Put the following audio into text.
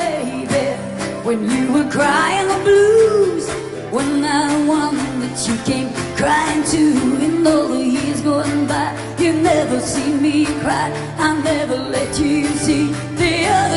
baby, when you were crying the blues, when I one that you came crying to. In all the years going by, you never see me cry. I never let you see the other